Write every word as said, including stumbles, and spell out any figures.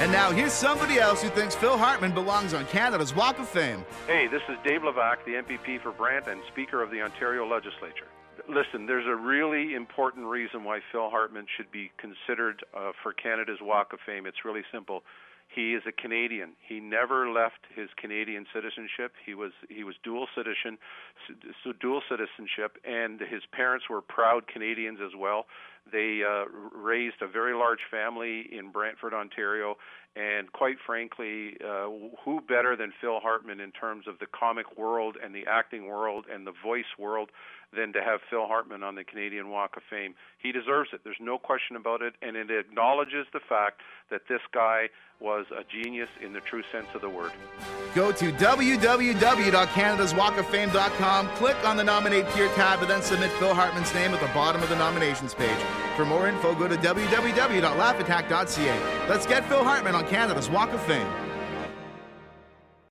And now here's somebody else who thinks Phil Hartman belongs on Canada's Walk of Fame. Hey, this is Dave Levac, the M P P for Brant and Speaker of the Ontario Legislature. Listen, there's a really important reason why Phil Hartman should be considered uh, for Canada's Walk of Fame. It's really simple. He is a Canadian. He never left his Canadian citizenship. He was he was dual citizen, so dual citizenship, and his parents were proud Canadians as well. They uh, raised a very large family in Brantford, Ontario, and quite frankly, uh, who better than Phil Hartman in terms of the comic world and the acting world and the voice world than to have Phil Hartman on the Canadian Walk of Fame? He deserves it. There's no question about it, and it acknowledges the fact that this guy was a genius in the true sense of the word. Go to w w w dot canada's walk of fame dot com, click on the Nominate Here tab, and then submit Phil Hartman's name at the bottom of the nominations page. For more info, go to w w w dot laugh attack dot c a. Let's get Phil Hartman on Canada's Walk of Fame.